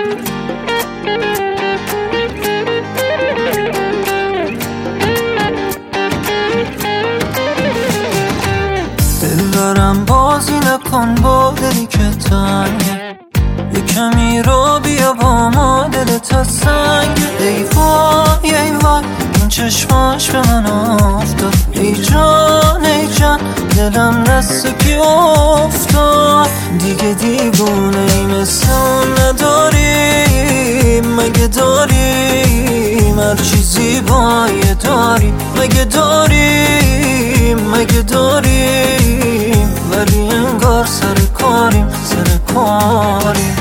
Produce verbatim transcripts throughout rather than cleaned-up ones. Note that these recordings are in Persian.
دل دارم بازی نکن با دلی که تنگه، یه کمی رو بیا با ما دلت سنگ. ای وای ای وای این چشماش به من افتاد، ای جان ای جان دلم دست کی افتاد. دیگه دیوونه ای مثل اون نداریم، مگه داریم هر چیزی بایه داریم، مگه داریم مگه داریم ولی انگار سر کاریم سر کاریم.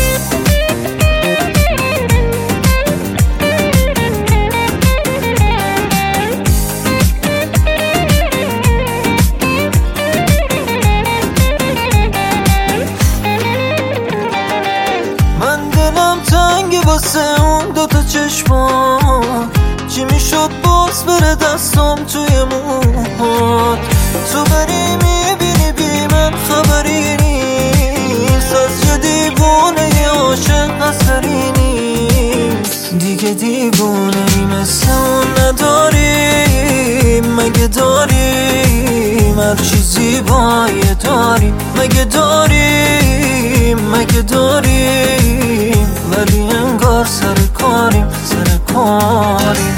من دلم تنگه واسه اون دوتا چشمان، چی میشد باز بره دستم توی موهات. تو بری میبینی بی من خبری نیست، از یه دیوونه یه عاشق اثری نیست. دیگه دیوونه ای مثل اون نداریم، مگه داریم هر چیزی بایه داریم، مگه داریم مگه داریم ولی انگار سر کاریم سر کاریم.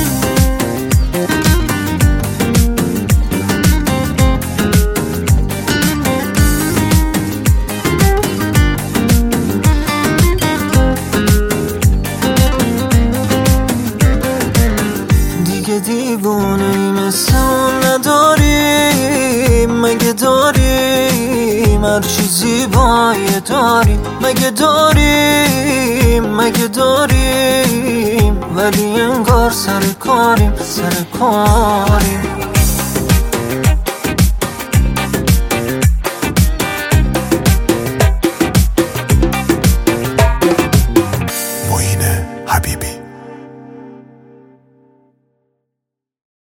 دیگه دیوونه ای مثل اون نداریم، مگه داریم هر چیزی بایه داریم، مگه داریم مگه داریم ولی انگار سر کاریم سر کاریم.